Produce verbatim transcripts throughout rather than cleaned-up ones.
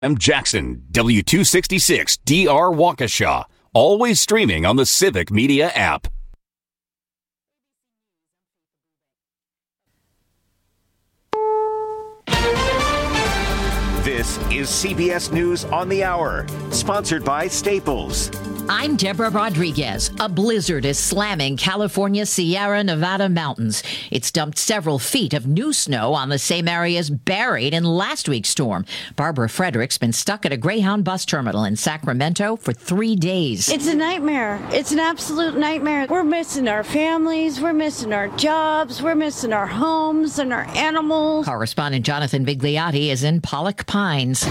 I'm Jackson, W two sixty-six D R Waukesha. Always streaming on the Civic Media app. This is C B S News on the Hour, sponsored by Staples. I'm Deborah Rodriguez. A blizzard is slamming California's Sierra Nevada mountains. It's dumped several feet of new snow on the same areas buried in last week's storm. Barbara Frederick's been stuck at a Greyhound bus terminal in Sacramento for three days. It's a nightmare. It's an absolute nightmare. We're missing our families. We're missing our jobs. We're missing our homes and our animals. Correspondent Jonathan Vigliotti is in Pollock Pines.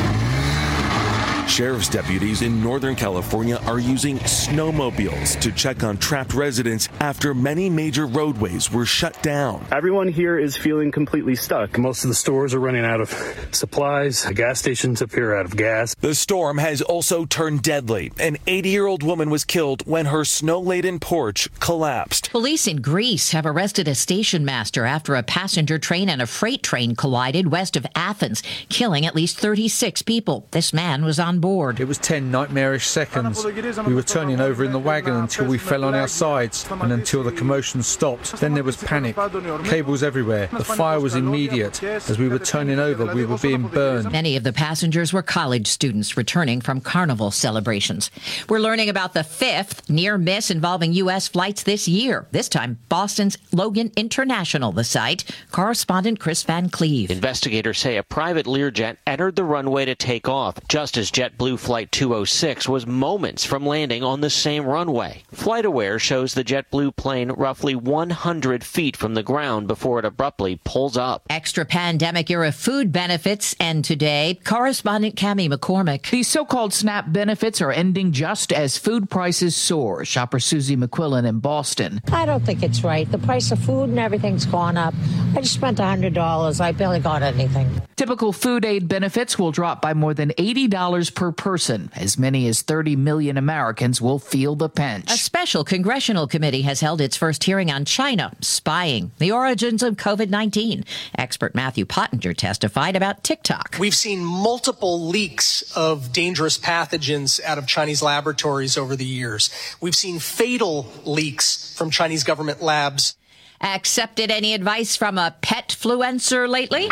Sheriff's deputies in Northern California are using snowmobiles to check on trapped residents after many major roadways were shut down. Everyone here is feeling completely stuck. Most of the stores are running out of supplies. The gas stations appear out of gas. The storm has also turned deadly. An eighty-year-old woman was killed when her snow-laden porch collapsed. Police in Greece have arrested a station master after a passenger train and a freight train collided west of Athens, killing at least thirty-six people. This man was on board. It was ten nightmarish seconds. We were turning over in the wagon until we fell on our sides and until the commotion stopped. Then there was panic. Cables everywhere. The fire was immediate. As we were turning over, we were being burned. Many of the passengers were college students returning from carnival celebrations. We're learning about the fifth near miss involving U S flights this year. This time, Boston's Logan International, the site. Correspondent Chris Van Cleve. Investigators say a private Learjet entered the runway to take off just as JetBlue Flight two oh six was moments from landing on the same runway. FlightAware shows the JetBlue plane roughly one hundred feet from the ground before it abruptly pulls up. Extra pandemic-era food benefits end today. Correspondent Cammie McCormick. These so-called SNAP benefits are ending just as food prices soar. Shopper Susie McQuillan in Boston. I don't think it's right. The price of food and everything's gone up. I just spent one hundred dollars. I barely got anything. Typical food aid benefits will drop by more than eighty dollars per person. As many as thirty million Americans will feel the pinch. A special congressional committee has held its first hearing on China spying the origins of COVID nineteen. Expert Matthew Pottinger testified about TikTok. We've seen multiple leaks of dangerous pathogens out of Chinese laboratories over the years. We've seen fatal leaks from Chinese government labs. Accepted any advice from a petfluencer lately?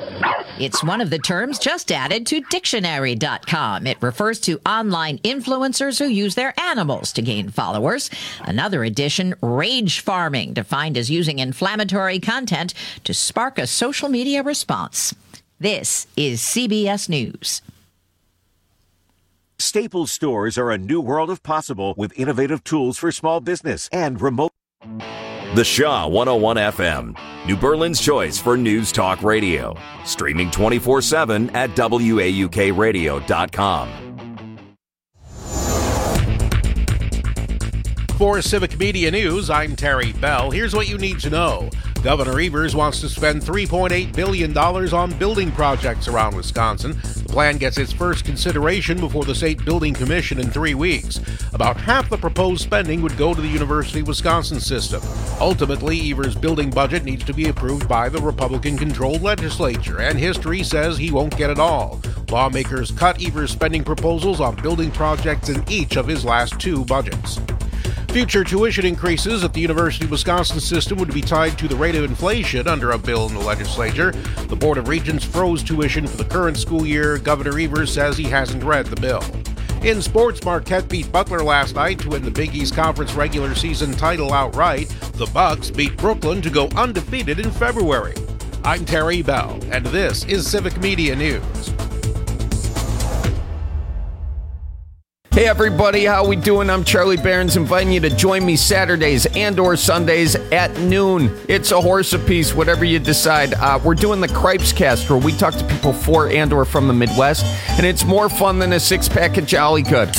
It's one of the terms just added to dictionary dot com. It refers to online influencers who use their animals to gain followers. Another addition, rage farming, defined as using inflammatory content to spark a social media response. This is C B S News. Staples stores are a new world of possible with innovative tools for small business and remote. The Shaw one oh one F M, New Berlin's choice for news talk radio. Streaming twenty-four seven at W A U K radio dot com. For Civic Media News, I'm Terry Bell. Here's what you need to know. Governor Evers wants to spend three point eight billion dollars on building projects around Wisconsin. The plan gets its first consideration before the State Building Commission in three weeks. About half the proposed spending would go to the University of Wisconsin system. Ultimately, Evers' building budget needs to be approved by the Republican-controlled legislature, and history says he won't get it all. Lawmakers cut Evers' spending proposals on building projects in each of his last two budgets. Future tuition increases at the University of Wisconsin system would be tied to the rate of inflation under a bill in the legislature. The Board of Regents froze tuition for the current school year. Governor Evers says he hasn't read the bill. In sports, Marquette beat Butler last night to win the Big East Conference regular season title outright. The Bucks beat Brooklyn to go undefeated in February. I'm Terry Bell, and this is Civic Media News. Hey everybody, how we doing? I'm Charlie Barons, inviting you to join me Saturdays and or Sundays at noon. It's a horse apiece, whatever you decide. Uh, we're doing the Cripes Cast, where we talk to people for and or from the Midwest, and it's more fun than a six-pack of Jolly Good.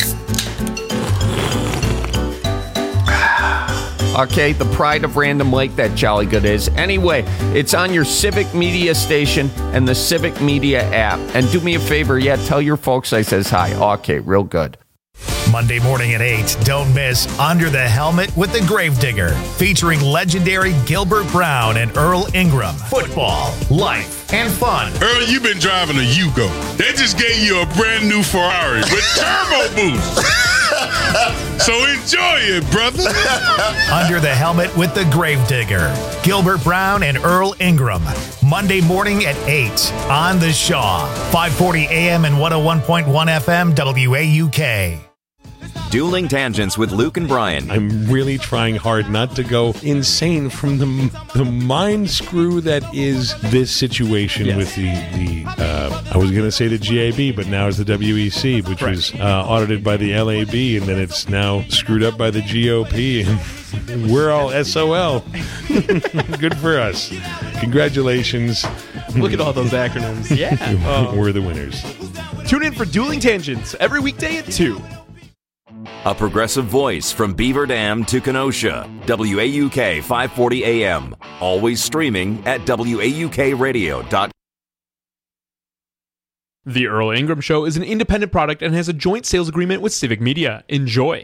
Okay, the pride of Random Lake, that Jolly Good is. Anyway, it's on your Civic Media station and the Civic Media app. And do me a favor, yeah, tell your folks I says hi. Okay, real good. Monday morning at eight, don't miss Under the Helmet with the Gravedigger, featuring legendary Gilbert Brown and Earl Ingram. Football, life, and fun. Earl, you've been driving a Yugo. They just gave you a brand new Ferrari with turbo boost. So enjoy it, brother. Under the Helmet with the Gravedigger, Gilbert Brown and Earl Ingram. Monday morning at eight on The Shaw. five forty A M and one oh one point one F M W A U K. Dueling Tangents with Luke and Brian. I'm really trying hard not to go insane from the the mind screw that is this situation yes. with the, the uh, I was going to say the G A B, but now it's the W E C, which right. was uh, audited by the L A B, and then it's now screwed up by the G O P, and we're all S O L. Good for us. Congratulations. Look at all those acronyms. Yeah. uh, we're the winners. Tune in for Dueling Tangents every weekday at two. A progressive voice from Beaver Dam to Kenosha. W A U K five forty A M. Always streaming at W A U K radio dot com. The Earl Ingram Show is an independent product and has a joint sales agreement with Civic Media. Enjoy.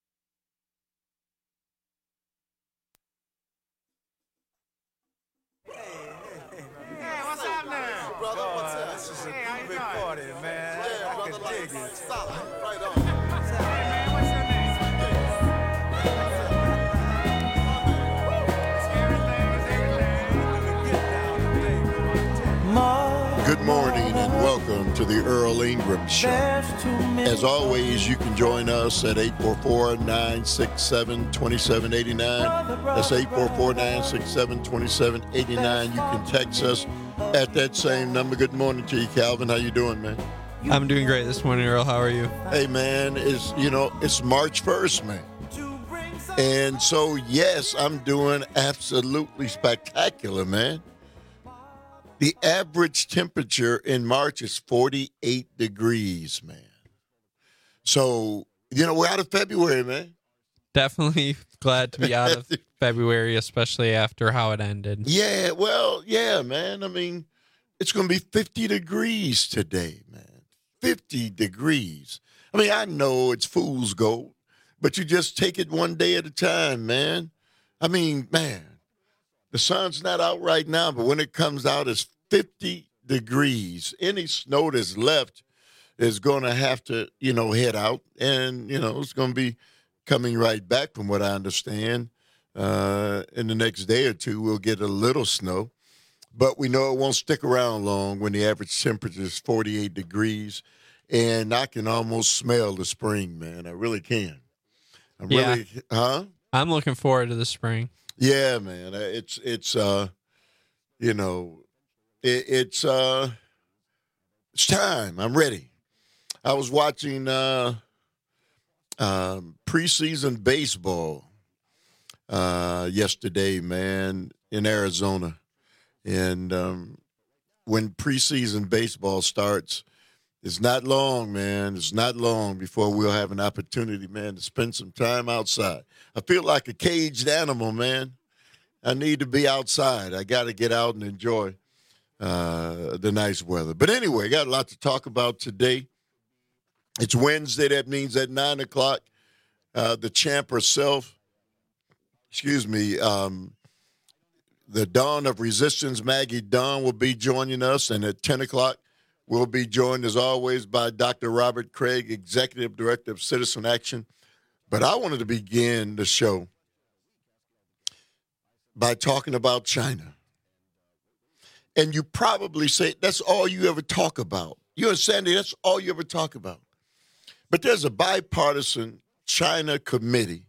Good morning and welcome to the Earl Ingram Show. As always, you can join us at eight four four, nine six seven, two seven eight nine. That's eight four four, nine six seven, two seven eight nine. You can text us at that same number. Good morning to you, Calvin. How you doing, man? I'm doing great this morning, Earl. How are you? Hey, man, it's, you know, it's March first, man. And so, yes, I'm doing absolutely spectacular, man. The average temperature in March is forty-eight degrees, man. So, you know, we're out of February, man. Definitely glad to be out of February, especially after how it ended. Yeah, well, yeah, man. I mean, it's going to be fifty degrees today, man. fifty degrees. I mean, I know it's fool's gold, but you just take it one day at a time, man. I mean, man. The sun's not out right now, but when it comes out, it's fifty degrees. Any snow that's left is going to have to, you know, head out. And, you know, it's going to be coming right back from what I understand. Uh, in the next day or two, we'll get a little snow. But we know it won't stick around long when the average temperature is forty-eight degrees. And I can almost smell the spring, man. I really can. I'm yeah. really, huh? I'm looking forward to the spring. Yeah, man. It's, it's, uh, you know, it, it's, uh, it's time. I'm ready. I was watching, uh, um, preseason baseball, uh, yesterday, man, in Arizona. And, um, when preseason baseball starts, it's not long, man. It's not long before we'll have an opportunity, man, to spend some time outside. I feel like a caged animal, man. I need to be outside. I got to get out and enjoy uh, the nice weather. But anyway, got a lot to talk about today. It's Wednesday. That means at nine o'clock, uh, the champ herself, excuse me, um, the Dawn of Resistance, Maggie Dawn, will be joining us. And at ten o'clock, we'll be joined, as always, by Doctor Robert Craig, Executive Director of Citizen Action. But I wanted to begin the show by talking about China. And you probably say, that's all you ever talk about. You understand? That's all you ever talk about. But there's a bipartisan China committee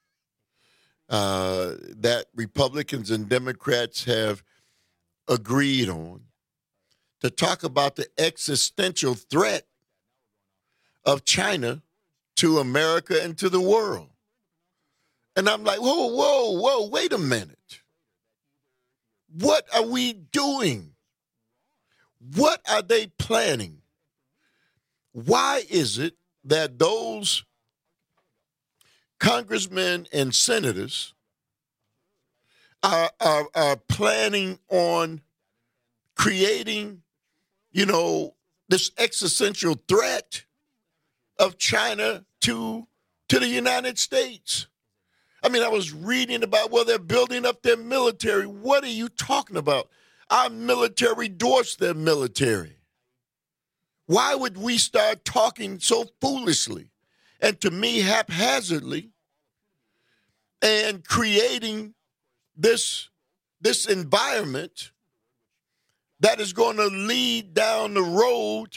uh, that Republicans and Democrats have agreed on to talk about the existential threat of China to America and to the world. And I'm like, whoa, whoa, whoa, wait a minute. What are we doing? What are they planning? Why is it that those congressmen and senators are, are, are planning on creating, you know, this existential threat of China to, to the United States. I mean, I was reading about, well, they're building up their military. What are you talking about? Our military dwarfs their military. Why would we start talking so foolishly and, to me, haphazardly and creating this, this environment that is going to lead down the road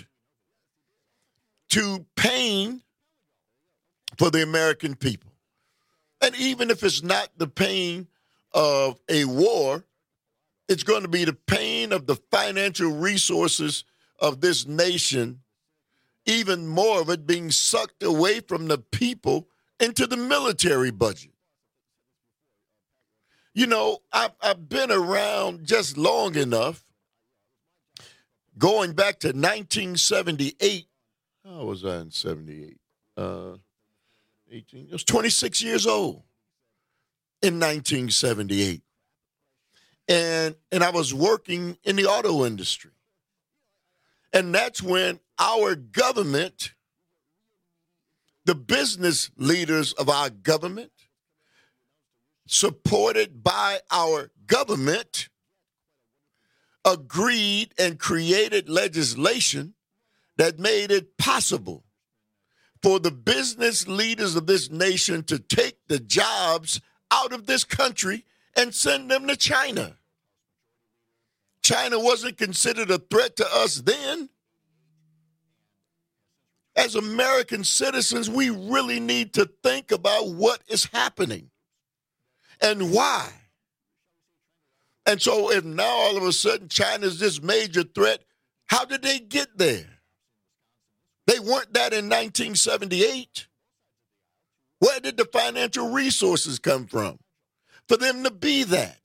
to pain for the American people? And even if it's not the pain of a war, it's going to be the pain of the financial resources of this nation, even more of it being sucked away from the people into the military budget. You know, I've, I've been around just long enough, going back to nineteen seventy-eight. How was I in seventy-eight? Uh, eighteen. I was twenty-six years old in nineteen seventy-eight. And, and I was working in the auto industry. And that's when our government, the business leaders of our government, supported by our government, agreed and created legislation that made it possible for the business leaders of this nation to take the jobs out of this country and send them to China. China wasn't considered a threat to us then. As American citizens, we really need to think about what is happening and why. And so if now all of a sudden China's this major threat, how did they get there? They weren't that in nineteen seventy-eight. Where did the financial resources come from for them to be that?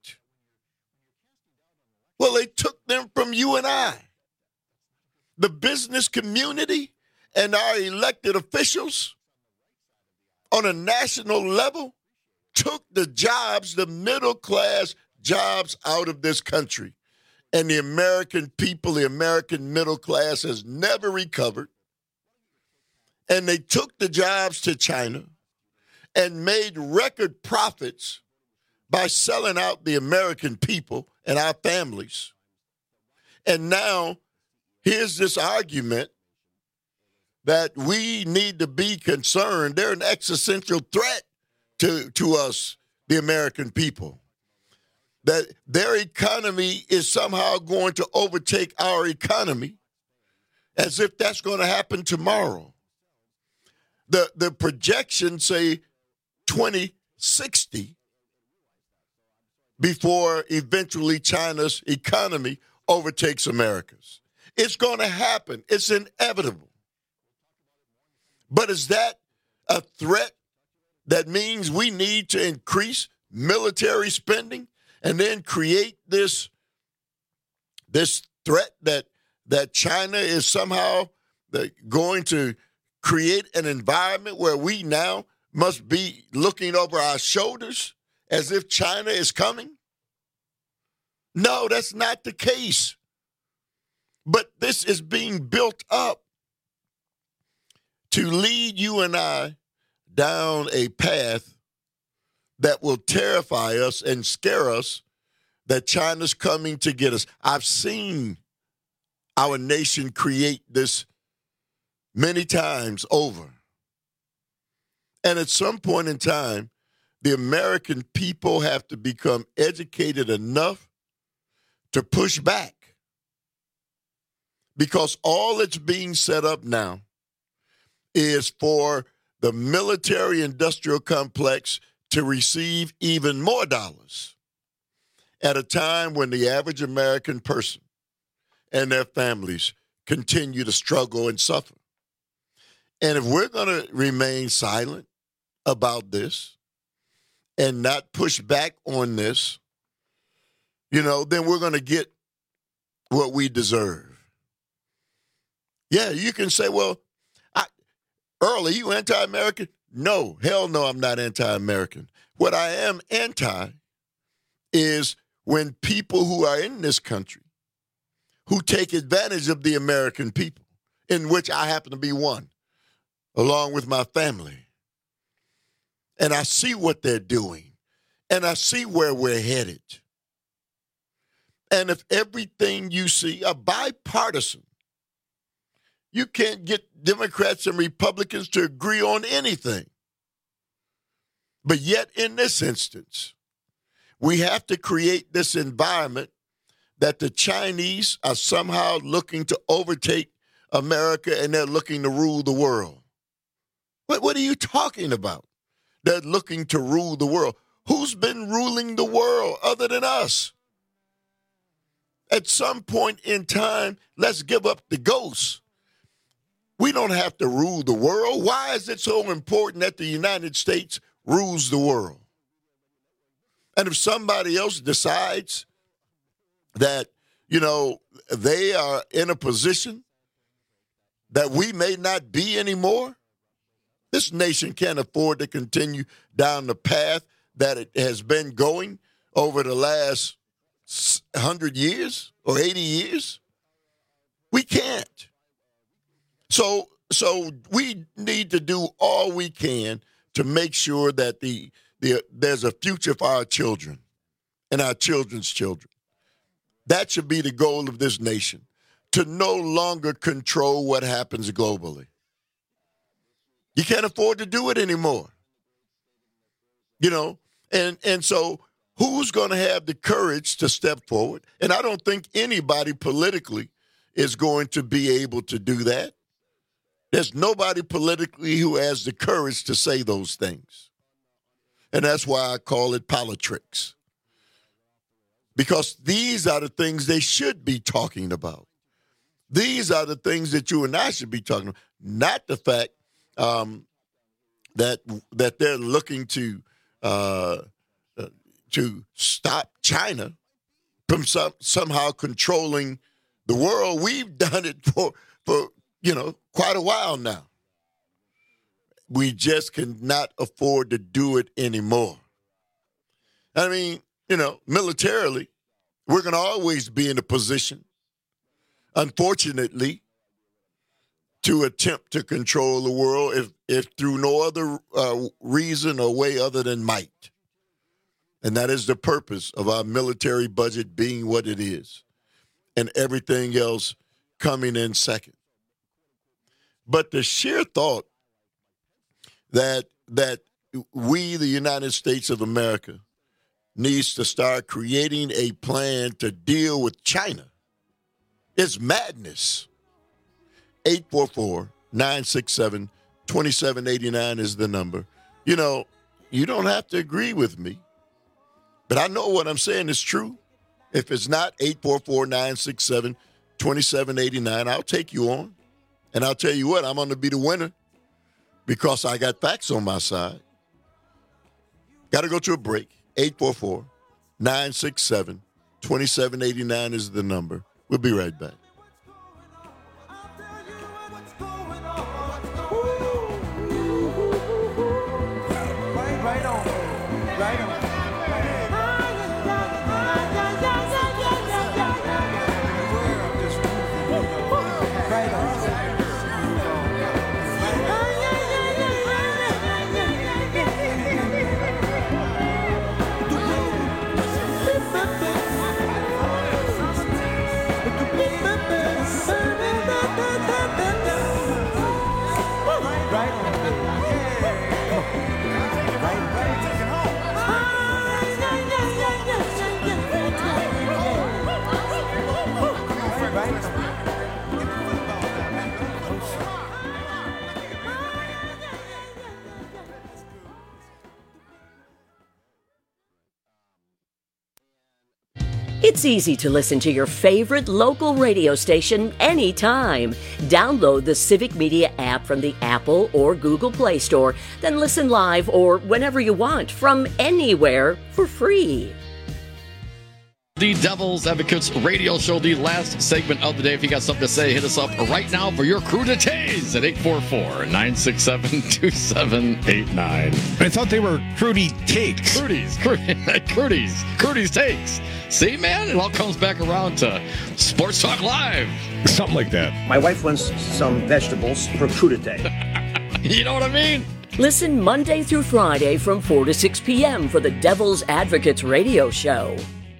Well, they took them from you and I. The business community and our elected officials on a national level took the jobs, the middle class jobs out of this country. And the American people, the American middle class has never recovered. And they took the jobs to China and made record profits by selling out the American people and our families. And now here's this argument that we need to be concerned. They're an existential threat to, to us, the American people. That their economy is somehow going to overtake our economy, as if that's going to happen tomorrow. The, the projections say twenty sixty before eventually China's economy overtakes America's. It's going to happen. It's inevitable. But is that a threat that means we need to increase military spending and then create this, this threat that, that China is somehow going to create an environment where we now must be looking over our shoulders as if China is coming? No, that's not the case. But this is being built up to lead you and I down a path that will terrify us and scare us that China's coming to get us. I've seen our nation create this many times over. And at some point in time, the American people have to become educated enough to push back. Because all that's being set up now is for the military-industrial complex to receive even more dollars at a time when the average American person and their families continue to struggle and suffer. And if we're going to remain silent about this and not push back on this, you know, then we're going to get what we deserve. Yeah, you can say, well, I, Earl, you anti-American? No, hell no, I'm not anti-American. What I am anti is when people who are in this country who take advantage of the American people, in which I happen to be one. along with my family. And I see what they're doing. And I see where we're headed. And if everything you see are bipartisan, you can't get Democrats and Republicans to agree on anything. But yet, in this instance, we have to create this environment that the Chinese are somehow looking to overtake America and they're looking to rule the world. What, what are you talking about? They're looking to rule the world. Who's been ruling the world other than us? At some point in time, let's give up the ghost. We don't have to rule the world. Why is it so important that the United States rules the world? And if somebody else decides that, you know, they are in a position that we may not be anymore, this nation can't afford to continue down the path that it has been going over the last one hundred years or eighty years. We can't. So, so we need to do all we can to make sure that the, the there's a future for our children and our children's children. That should be the goal of this nation, to no longer control what happens globally. You can't afford to do it anymore. You know, and, and so who's going to have the courage to step forward? And I don't think anybody politically is going to be able to do that. There's nobody politically who has the courage to say those things. And that's why I call it politricks. Because these are the things they should be talking about. These are the things that you and I should be talking about, not the fact um, that that they're looking to uh, uh, to stop China from some, somehow controlling the world. We've done it for for you know quite a while now. We just cannot afford to do it anymore. I mean, you know, militarily, we're going to always be in a position, unfortunately, to attempt to control the world if, if through no other uh, reason or way other than might. And that is the purpose of our military budget being what it is, and everything else coming in second. But the sheer thought that that we, the United States of America, needs to start creating a plan to deal with China is madness. eight four four, nine six seven, two seven eight nine is the number. You know, you don't have to agree with me, but I know what I'm saying is true. If it's not eight four four, nine six seven, two seven eight nine, I'll take you on. And I'll tell you what, I'm going to be the winner because I got facts on my side. Got to go to a break. eight four four, nine six seven, two seven eight nine is the number. We'll be right back. Right on. Right on. It's easy to listen to your favorite local radio station anytime. Download the Civic Media app from the Apple or Google Play Store, then listen live or whenever you want from anywhere for free. The Devil's Advocates radio show, the last segment of the day. If you got something to say, hit us up right now for your cruditays at eight four four, nine six seven, two seven eight nine. I thought they were Crudy Takes. Crudies. Crudies. Crudies Takes. See, man, it all comes back around to Sports Talk Live. Something like that. My wife wants some vegetables for crudité. You know what I mean? Listen Monday through Friday from four to six p.m. for the Devil's Advocates radio show.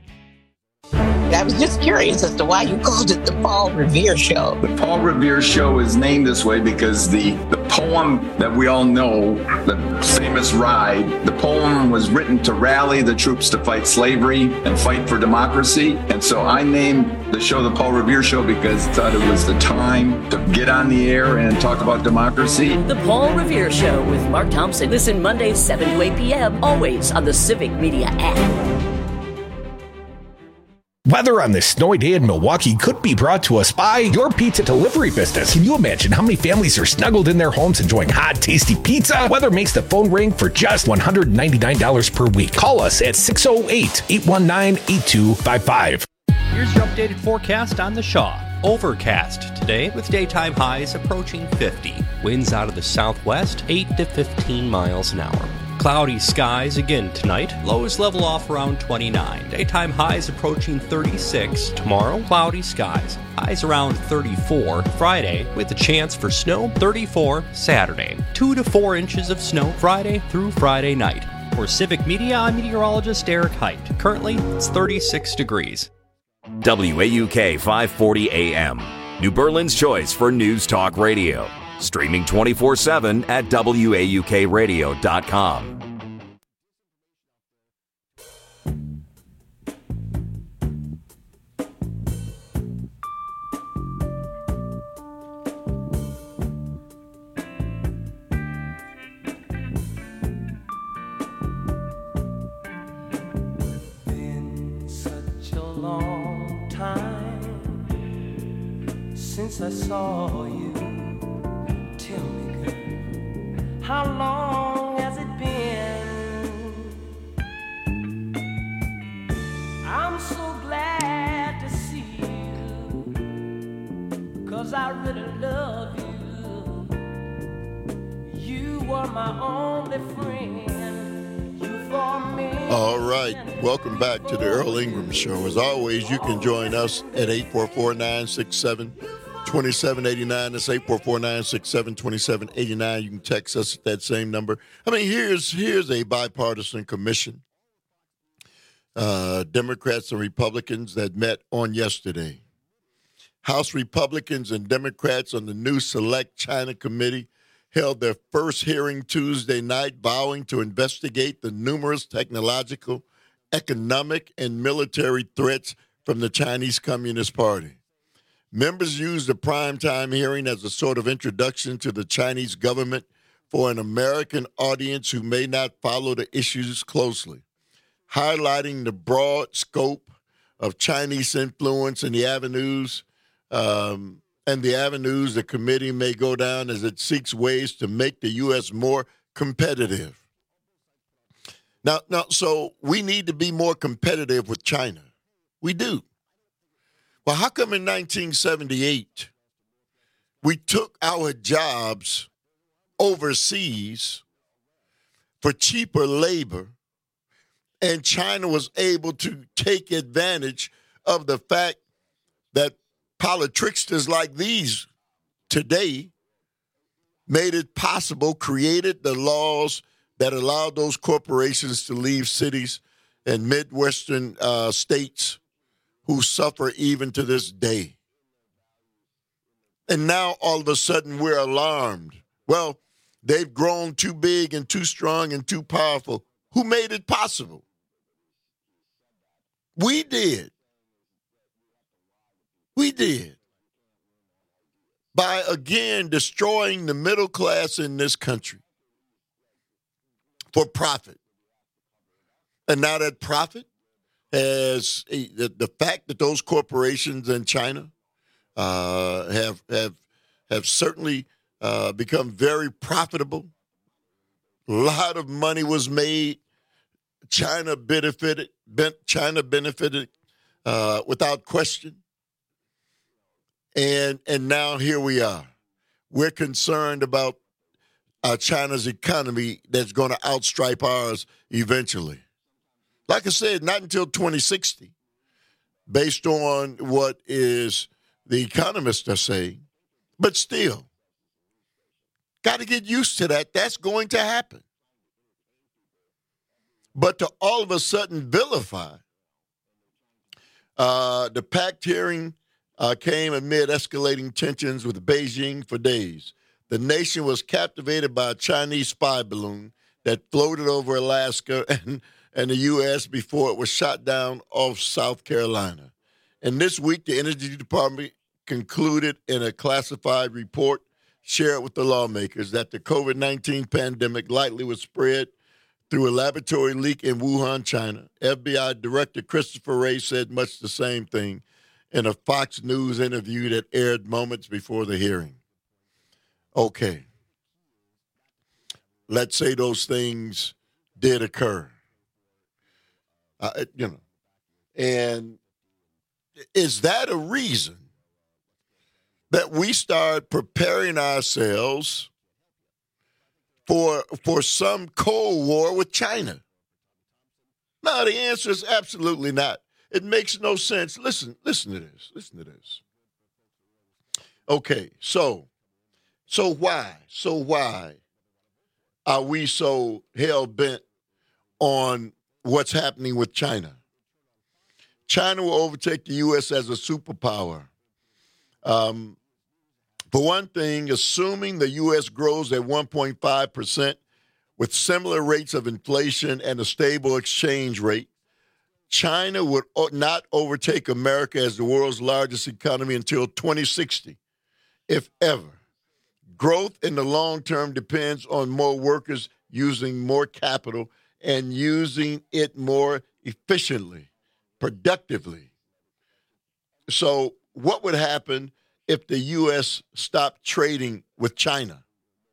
I was just curious as to why you called it the Paul Revere Show. The Paul Revere Show is named this way because the, the poem that we all know, the famous Ride, the poem was written to rally the troops to fight slavery and fight for democracy. And so I named the show the Paul Revere Show because I thought it was the time to get on the air and talk about democracy. The Paul Revere Show with Mark Thompson. Listen Mondays seven to eight p.m. always on the Civic Media app. Weather on this snowy day in Milwaukee could be brought to us by your pizza delivery business. Can you imagine how many families are snuggled in their homes enjoying hot, tasty pizza? Weather makes the phone ring for just one hundred ninety-nine dollars per week. Call us at six oh eight, eight one nine, eight two five five. Here's your updated forecast on the Shaw. Overcast today with daytime highs approaching fifty. Winds out of the southwest, eight to fifteen miles an hour. Cloudy skies again tonight. Lows level off around twenty-nine. Daytime highs approaching thirty-six. Tomorrow, cloudy skies. Highs around thirty-four. Friday, with a chance for snow, thirty-four. Saturday, two to four inches of snow Friday through Friday night. For Civic Media, I'm meteorologist Eric Height. Currently, it's thirty-six degrees. W A U K five forty A M, New Berlin's choice for News Talk Radio. Streaming twenty-four seven at W A U K radio dot com. Been such a long time since I saw you. Tell me, girl, how long has it been? I'm so glad to see you, 'cause I really love you. You were my only friend, you for me. All right, welcome back to the Earl Ingram Show. As always, you can join us at eight four four, nine six seven, two seven eight nine. That's eight four four, nine six seven, two seven eight nine. You can text us at that same number. I mean, here's here's a bipartisan commission, uh, Democrats and Republicans, that met on yesterday. House Republicans and Democrats on the new Select China Committee held their first hearing Tuesday night, vowing to investigate the numerous technological, economic, and military threats from the Chinese Communist Party. Members used the primetime hearing as a sort of introduction to the Chinese government for an American audience who may not follow the issues closely, highlighting the broad scope of Chinese influence and the avenues um, and the avenues the committee may go down as it seeks ways to make the U S more competitive. Now, now, so we need to be more competitive with China. We do. Well, how come in nineteen seventy-eight we took our jobs overseas for cheaper labor, and China was able to take advantage of the fact that politricksters like these today made it possible, created the laws that allowed those corporations to leave cities and Midwestern uh, states who suffer even to this day. And now all of a sudden we're alarmed. Well, they've grown too big and too strong and too powerful. Who made it possible? We did. We did. By, again, destroying the middle class in this country for profit. And now that profit has a, the, the fact that those corporations in China uh, have have have certainly uh, become very profitable. A lot of money was made. China benefited. China benefited uh, without question. And and now here we are. We're concerned about uh, China's economy that's going to outstrip ours eventually. Like I said, not until twenty sixty, based on what is the economists are saying. But still, Got to get used to that. That's going to happen. But to all of a sudden vilify, uh, the packed hearing uh, came amid escalating tensions with Beijing for days. The nation was captivated by a Chinese spy balloon that floated over Alaska and, and the U S before it was shot down off South Carolina. And this week, the Energy Department concluded in a classified report shared with the lawmakers that the COVID nineteen pandemic likely was spread through a laboratory leak in Wuhan, China. F B I Director Christopher Wray said much the same thing in a Fox News interview that aired moments before the hearing. Okay. Let's say those things did occur. Uh, you know, and is that a reason that we start preparing ourselves for for some Cold War with China? No, the answer is absolutely not. It makes no sense. Listen, listen to this. Listen to this. Okay, so, so why? So why are we so hell-bent on what's happening with China? China will overtake the U S as a superpower. Um, for one thing, assuming the U S grows at one point five percent with similar rates of inflation and a stable exchange rate, China would not overtake America as the world's largest economy until twenty sixty, if ever. Growth in the long term depends on more workers using more capital and using it more efficiently, productively. So what would happen if the U S stopped trading with China?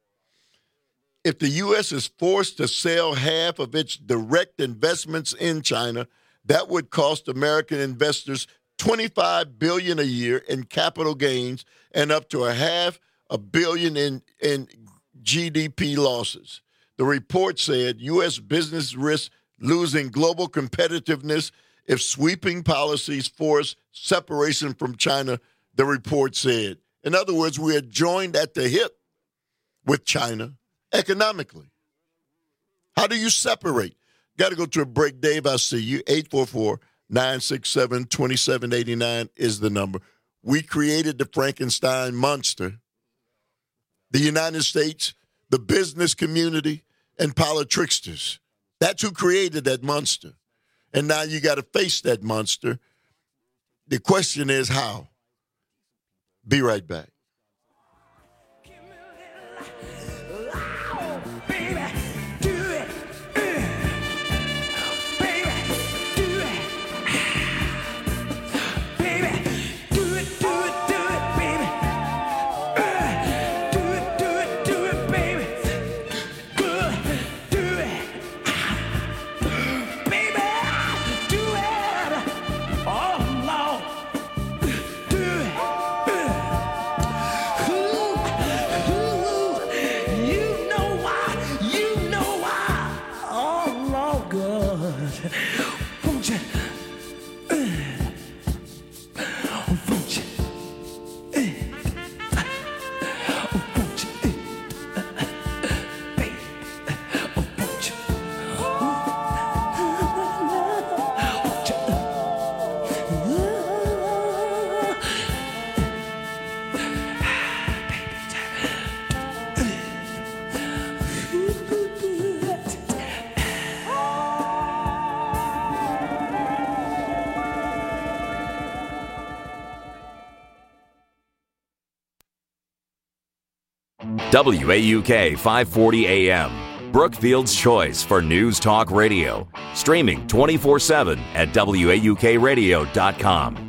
If the U S is forced to sell half of its direct investments in China, that would cost American investors twenty-five billion dollars a year in capital gains and up to a half a billion in, in G D P losses. The report said U S business risks losing global competitiveness if sweeping policies force separation from China, the report said. In other words, we are joined at the hip with China economically. How do you separate? Got to go to a break. Dave, I see you. eight four four, nine six seven, two seven eight nine is the number. We created the Frankenstein monster. The United States, the business community, and politricksters. That's who created that monster. And now you got to face that monster. The question is how? Be right back. W A U K five forty A M, Brookfield's choice for News Talk Radio. Streaming twenty-four seven at W A U K radio dot com.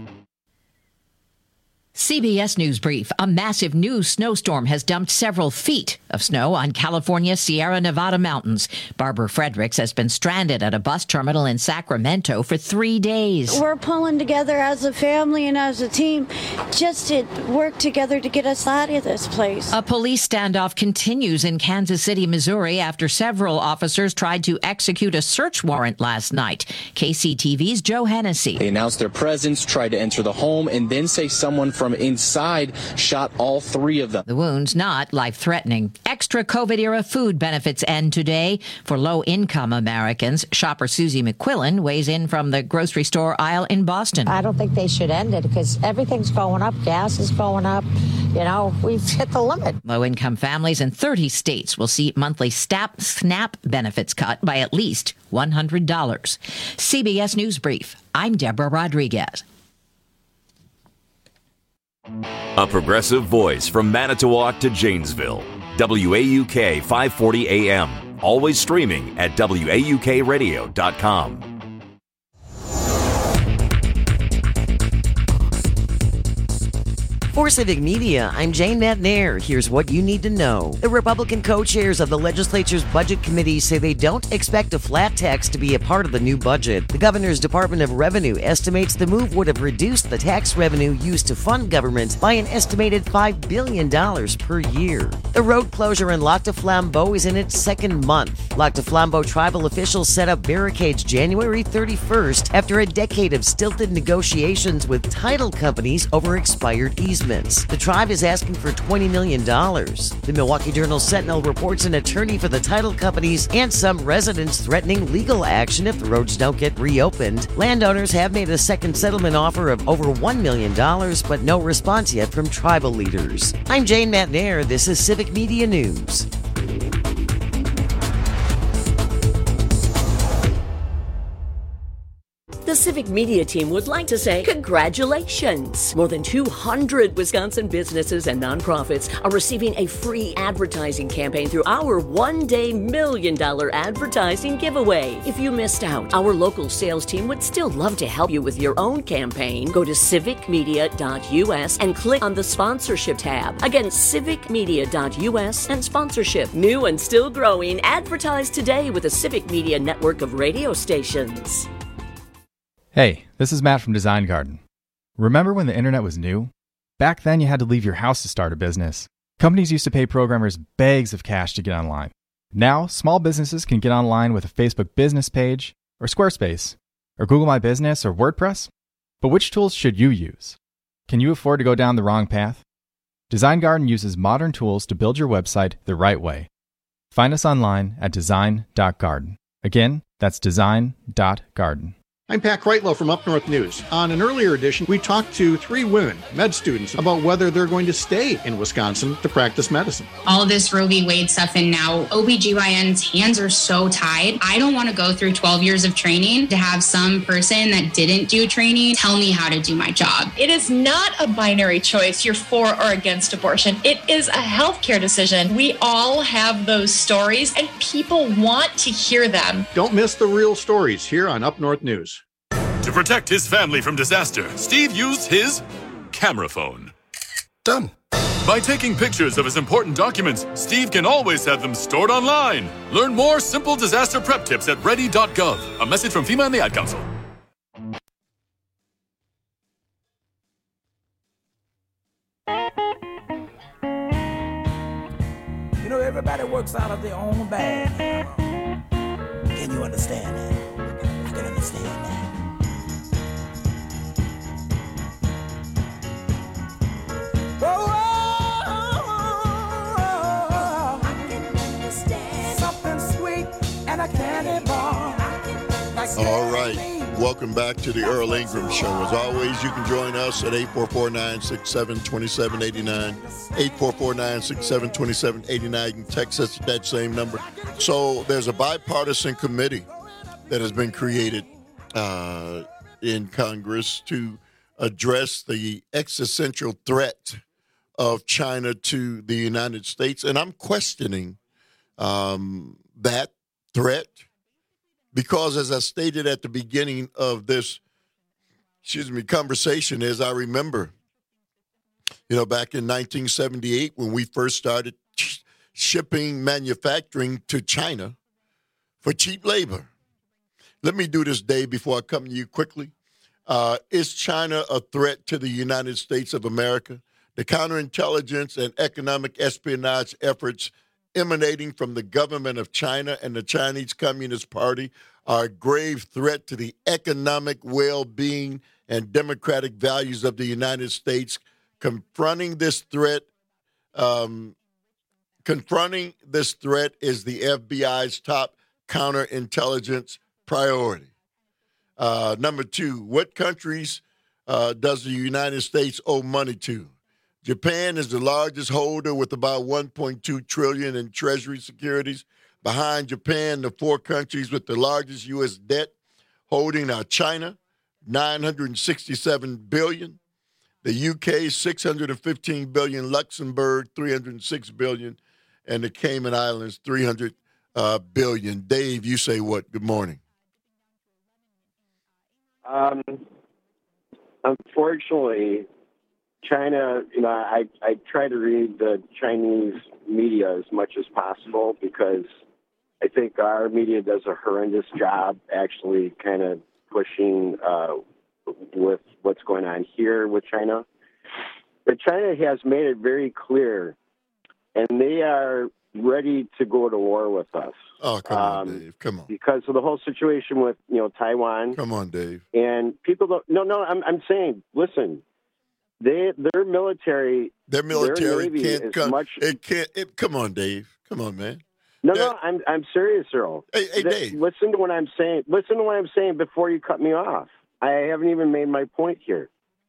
C B S News Brief. A massive new snowstorm has dumped several feet of snow on California's Sierra Nevada mountains. Barbara Fredericks has been stranded at a bus terminal in Sacramento for three days. We're pulling together as a family and as a team just to work together to get us out of this place. A police standoff continues in Kansas City, Missouri, after several officers tried to execute a search warrant last night. K C T V's Joe Hennessy. They announced their presence, tried to enter the home, and then say someone from from inside shot all three of them. The wounds not life-threatening. Extra COVID-era food benefits end today for low-income Americans. Shopper Susie McQuillan weighs in from the grocery store aisle in Boston. I don't think they should end it because everything's going up. Gas is going up. You know, we've hit the limit. Low-income families in thirty states will see monthly SNAP, SNAP benefits cut by at least one hundred dollars. C B S News Brief. I'm Deborah Rodriguez. A progressive voice from Manitowoc to Janesville. W A U K five forty A M. Always streaming at W A U K radio dot com. For Civic Media, I'm Jane Matnair. Here's what you need to know. The Republican co-chairs of the legislature's budget committee say they don't expect a flat tax to be a part of the new budget. The governor's Department of Revenue estimates the move would have reduced the tax revenue used to fund government by an estimated five billion dollars per year. The road closure in Lac du Flambeau is in its second month. Lac du Flambeau tribal officials set up barricades January thirty-first after a decade of stilted negotiations with title companies over expired easements. The tribe is asking for twenty million dollars. The Milwaukee Journal-Sentinel reports an attorney for the title companies and some residents threatening legal action if the roads don't get reopened. Landowners have made a second settlement offer of over one million dollars, but no response yet from tribal leaders. I'm Jane Matnair. This is Civic Media News. The Civic Media team would like to say congratulations. More than two hundred Wisconsin businesses and nonprofits are receiving a free advertising campaign through our one-day million dollar advertising giveaway. If you missed out, our local sales team would still love to help you with your own campaign. Go to civic media dot U S and click on the sponsorship tab. Again, civic media dot U S and sponsorship. New and still growing. Advertise today with the Civic Media network of radio stations. Hey, this is Matt from Design Garden. Remember when the internet was new? Back then you had to leave your house to start a business. Companies used to pay programmers bags of cash to get online. Now, small businesses can get online with a Facebook business page, or Squarespace, or Google My Business, or WordPress. But which tools should you use? Can you afford to go down the wrong path? Design Garden uses modern tools to build your website the right way. Find us online at design dot garden. Again, that's design dot garden. I'm Pat Kreitlow from Up North News. On an earlier edition, we talked to three women, med students, about whether they're going to stay in Wisconsin to practice medicine. All this Roe v. Wade stuff, and now O B G Y N's hands are so tied. I don't want to go through twelve years of training to have some person that didn't do training tell me how to do my job. It is not a binary choice, you're for or against abortion. It is a healthcare decision. We all have those stories, and people want to hear them. Don't miss the real stories here on Up North News. To protect his family from disaster, Steve used his camera phone. Done. By taking pictures of his important documents, Steve can always have them stored online. Learn more simple disaster prep tips at ready dot gov. A message from FEMA and the Ad Council. You know, everybody works out of their own bag. Can you understand that? I can understand that. All right. Welcome back to the Earl Ingram Show. As always, you can join us at eight four four, nine six seven, two seven eight nine. eight four four, nine six seven, two seven eight nine. You can text us at that same number. So there's a bipartisan committee that has been created uh, in Congress to address the existential threat of China to the United States. And I'm questioning um, that threat because, as I stated at the beginning of this, excuse me, conversation, as I remember, you know, back in nineteen seventy-eight when we first started sh- shipping manufacturing to China for cheap labor. Let me do this, Dave, before I come to you quickly. Uh, is China a threat to the United States of America? The counterintelligence and economic espionage efforts emanating from the government of China and the Chinese Communist Party are a grave threat to the economic well-being and democratic values of the United States, confronting this threat, um, confronting this threat is the F B I's top counterintelligence priority. Uh, number two, what countries uh, does the United States owe money to? Japan is the largest holder with about one point two trillion dollars in Treasury securities. Behind Japan, the four countries with the largest U S debt holding are China, nine hundred sixty-seven billion dollars, the U K, six hundred fifteen billion dollars, Luxembourg, three hundred six billion dollars, and the Cayman Islands, three hundred billion dollars. Dave, you say what? Good morning. Um, unfortunately, China, you know, I, I try to read the Chinese media as much as possible because I think our media does a horrendous job actually kind of pushing uh, with what's going on here with China. But China has made it very clear, and they are ready to go to war with us. Oh, come um, on, Dave. Come on. Because of the whole situation with, you know, Taiwan. Come on, Dave. And people don't, no, no, I'm, I'm saying, listen, they, their military, their military their Navy can't come. Much, it can't. It, come on, Dave. Come on, man. No, They're, no, I'm, I'm serious, Earl. Hey, hey the, Dave. Listen to what I'm saying. Listen to what I'm saying before you cut me off. I haven't even made my point here.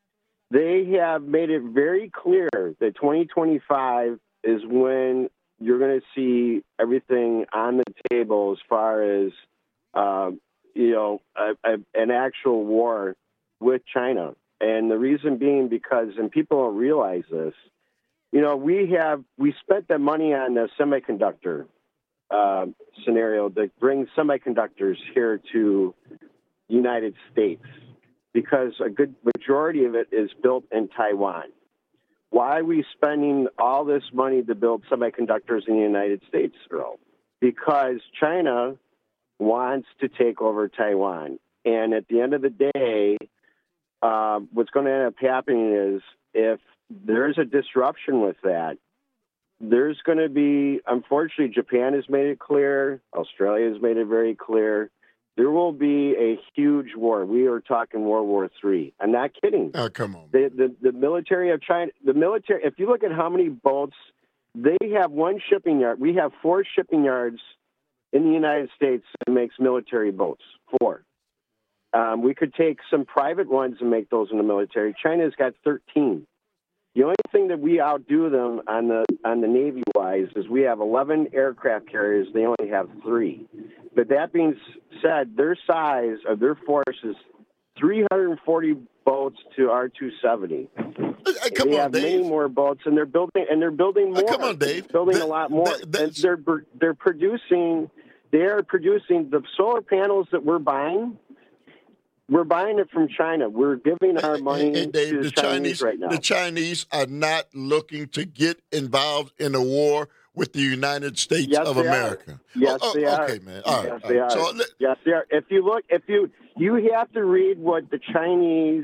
They have made it very clear that twenty twenty-five is when you're going to see everything on the table as far as, uh, you know, a, a, an actual war with China. And the reason being because, and people don't realize this, you know, we have, we spent the money on the semiconductor uh, scenario that brings semiconductors here to the United States because a good majority of it is built in Taiwan. Why are we spending all this money to build semiconductors in the United States, Earl? Because China wants to take over Taiwan. And at the end of the day, uh, what's going to end up happening is if there's a disruption with that, there's going to be, unfortunately, Japan has made it clear, Australia has made it very clear, there will be a huge war. We are talking World War Three. I'm not kidding. Oh, come on. The, the, the military of China, the military, if you look at how many boats, they have one shipping yard. We have four shipping yards in the United States that makes military boats. Four. Um, we could take some private ones and make those in the military. China's got thirteen. The only thing that we outdo them on the on the Navy wise is we have eleven aircraft carriers. They only have three. But that being said, their size of their force is three hundred forty boats to our two seventy. Hey, come they on, have Dave. many more boats, and they're building and they're building more. Uh, come on, Dave. They're building that, a lot more. That, and they're they're producing. They are producing the solar panels that we're buying. We're buying it from China. We're giving our money hey, hey, Dave, to the, the Chinese, Chinese right now. The Chinese are not looking to get involved in a war with the United States yes, of they America. Are. Yes, oh, oh, they are. Okay, man. All yes, right. they all right. are. So, yes, they are. If you look, if you you have to read what the Chinese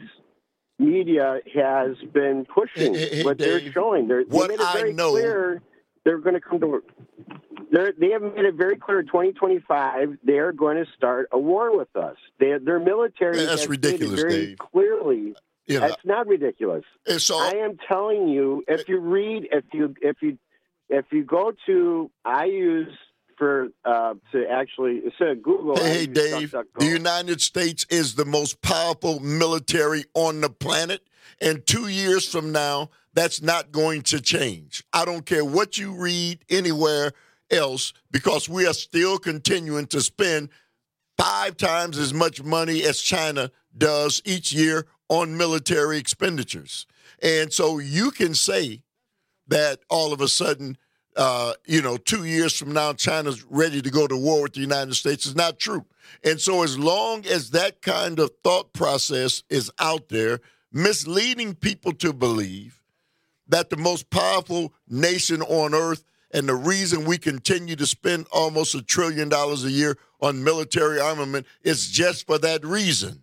media has been pushing, hey, hey, what Dave, they're showing. They're, what they made it very I know, clear they're going to come to. They're, they have made it very clear in twenty twenty-five they're going to start a war with us. They, their military that's has ridiculous, very Dave. clearly. You know, that's not ridiculous. So, I am telling you, if you read, if you if you if you go to, I use for uh, to actually instead of Google. Hey, hey Dave, the United States is the most powerful military on the planet, and two years from now, that's not going to change. I don't care what you read anywhere else, because we are still continuing to spend five times as much money as China does each year on military expenditures. And so you can say that all of a sudden, uh, you know, two years from now, China's ready to go to war with the United States is not true. And so as long as that kind of thought process is out there, misleading people to believe that the most powerful nation on earth and the reason we continue to spend almost a trillion dollars a year on military armament is just for that reason.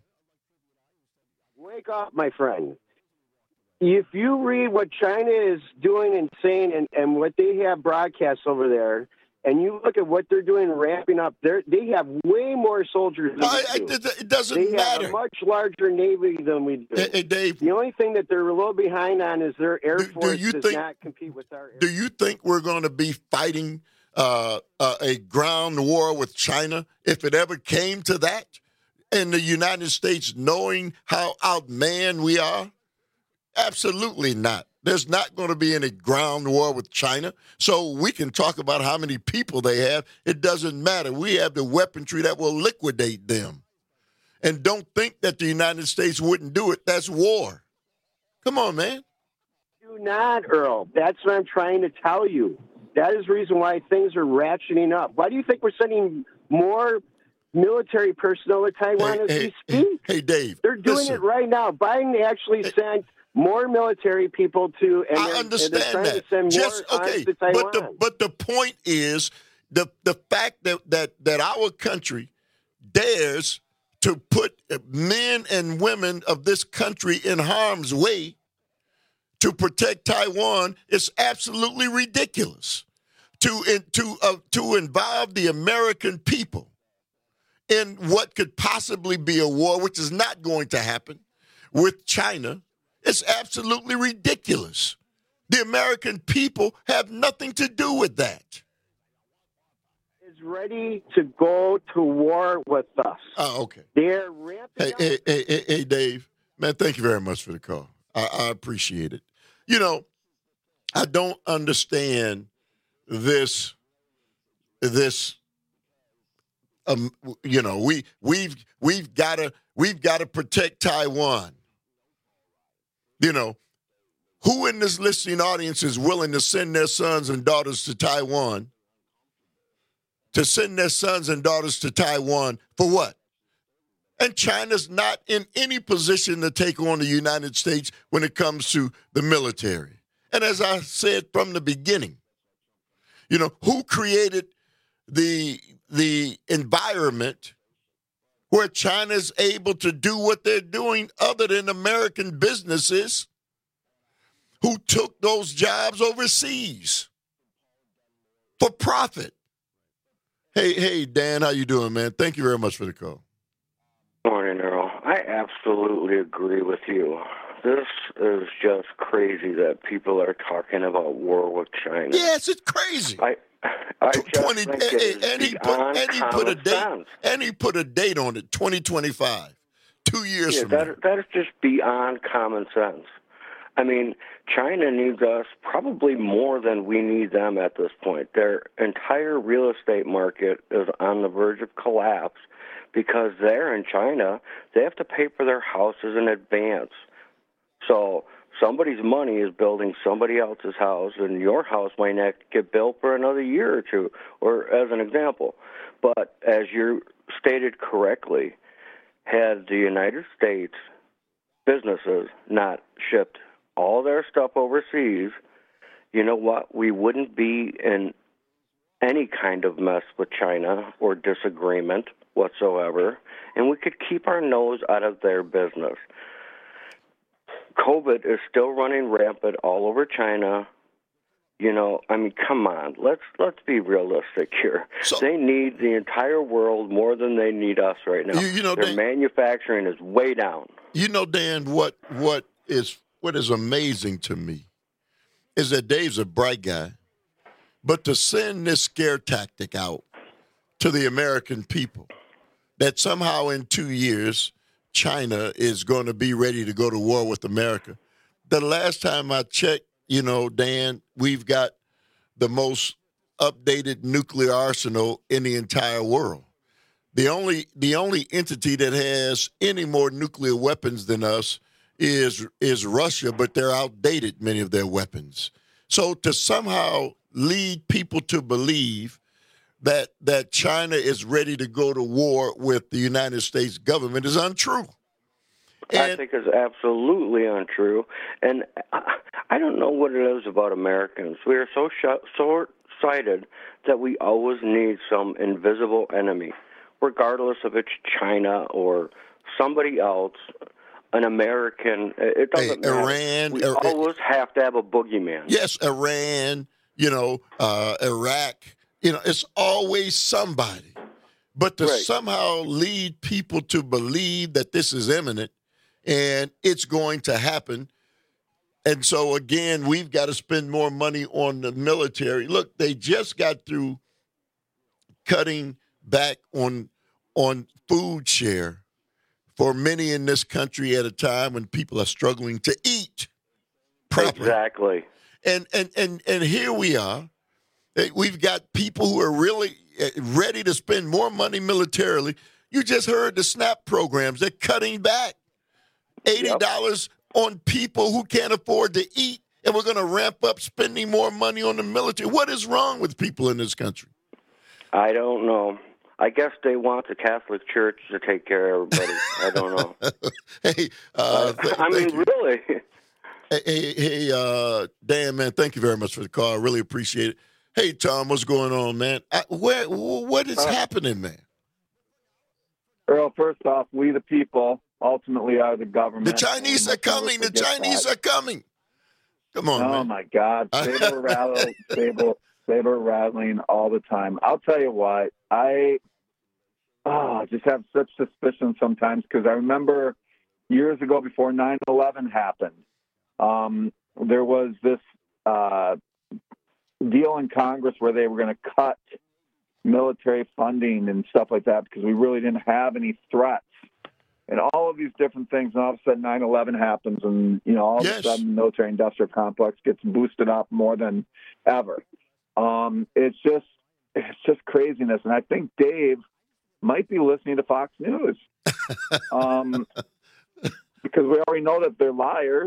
Wake up, my friend. If you read what China is doing and saying and, and what they have broadcast over there, and you look at what they're doing, ramping up, they they have way more soldiers than I, we do. I, it doesn't they matter. They have a much larger Navy than we do. Hey, hey, Dave. The only thing that they're a little behind on is their Air do, Force do you does think, not compete with our Air Do you think we're going to be fighting uh, uh, a ground war with China if it ever came to that? And the United States knowing how outmanned we are? Absolutely not. There's not going to be any ground war with China. So we can talk about how many people they have. It doesn't matter. We have the weaponry that will liquidate them. And don't think that the United States wouldn't do it. That's war. Come on, man. Do not, Earl. That's what I'm trying to tell you. That is the reason why things are ratcheting up. Why do you think we're sending more military personnel to Taiwan hey, as hey, we speak? Hey, Dave. They're doing listen. it right now. Biden actually hey, sent more military people to, and I they're, understand and they're trying that. to send Just, more okay, to Taiwan. but the but the point is the the fact that that that our country dares to put men and women of this country in harm's way to protect Taiwan is absolutely ridiculous. To to uh, to involve the American people in what could possibly be a war, which is not going to happen, with China, is absolutely ridiculous. The American people have nothing to do with that. Is ready to go to war with us. Oh, okay. They're ramping hey, up. Hey, hey, hey, hey, Dave, man, thank you very much for the call. I, I appreciate it. You know, I don't understand this, this, um, you know, we we've we've got to we've got to protect Taiwan. You know, who in this listening audience is willing to send their sons and daughters to Taiwan? To send their sons and daughters to Taiwan for what? And China's not in any position to take on the United States when it comes to the military. And as I said from the beginning, you know, who created the the environment where China's able to do what they're doing other than American businesses who took those jobs overseas for profit? Hey, hey, Dan, how you doing, man? Thank you very much for the call. Morning, Earl. I absolutely agree with you. This is just crazy that people are talking about war with China. Yes, it's crazy. I, I just twenty, think and, it's and he put, and he put a date, sense. and he put a date on it, twenty twenty-five, two years yeah, from that, now. That is just beyond common sense. I mean, China needs us probably more than we need them at this point. Their entire real estate market is on the verge of collapse because there in China, they have to pay for their houses in advance. So somebody's money is building somebody else's house, and your house might not get built for another year or two, or as an example. But as you stated correctly, had the United States businesses not shipped all their stuff overseas, you know what? We wouldn't be in any kind of mess with China or disagreement whatsoever, and we could keep our nose out of their business. COVID is still running rampant all over China. You know, I mean, come on. Let's let's be realistic here. So, they need the entire world more than they need us right now. You, you know, Their Dan, manufacturing is way down. You know, Dan, what what is what is amazing to me is that Dave's a bright guy, but to send this scare tactic out to the American people that somehow in two years China is going to be ready to go to war with America. The last time I checked, you know, Dan, we've got the most updated nuclear arsenal in the entire world. The only the only entity that has any more nuclear weapons than us is is Russia, but they're outdated, many of their weapons. So to somehow lead people to believe that that China is ready to go to war with the United States government is untrue. And I think it's absolutely untrue. And I, I don't know what it is about Americans. We are so sh- short-sighted that we always need some invisible enemy, regardless if it's China or somebody else, an American. It doesn't hey, matter. Iran. We er, always have to have a boogeyman. Yes, Iran, you know, uh, Iraq, You know, it's always somebody. But to Right. somehow lead people to believe that this is imminent and it's going to happen. And so, again, we've got to spend more money on the military. Look, they just got through cutting back on on food share for many in this country at a time when people are struggling to eat properly. Exactly. And and and and here we are. We've got people who are really ready to spend more money militarily. You just heard the SNAP programs. They're cutting back eighty dollars yep. on people who can't afford to eat, and we're going to ramp up spending more money on the military. What is wrong with people in this country? I don't know. I guess they want the Catholic Church to take care of everybody. I don't know. hey, uh, th- I mean, you. really. Hey, hey, hey uh, Dan, man, thank you very much for the call. I really appreciate it. Hey, Tom, what's going on, man? I, where, what is uh, happening, man? Earl, first off, we the people ultimately are the government. The Chinese are coming. The Chinese that. are coming. Come on, oh, man. Oh, my God. Saber rattle, saber, saber rattling all the time. I'll tell you what. I oh, just have such suspicion sometimes because I remember years ago before nine eleven happened, um, there was this uh, deal in Congress where they were going to cut military funding and stuff like that because we really didn't have any threats and all of these different things. And all of a sudden nine eleven happens and, you know, all yes. of a sudden the military industrial complex gets boosted up more than ever. Um, it's just, it's just craziness. And I think Dave might be listening to Fox News um, because we already know that they're liars.